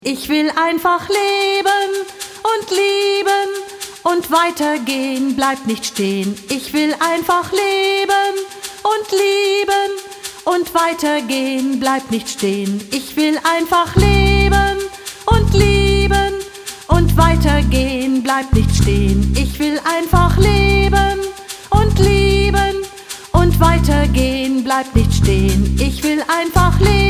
Ich will einfach leben und lieben und weitergehen, bleib nicht stehen. Ich will einfach leben und lieben und weitergehen, bleib nicht stehen. Ich will einfach leben und lieben und weitergehen, bleib nicht stehen. Ich will einfach leben und lieben und weitergehen, bleib nicht stehen. Ich will einfach leben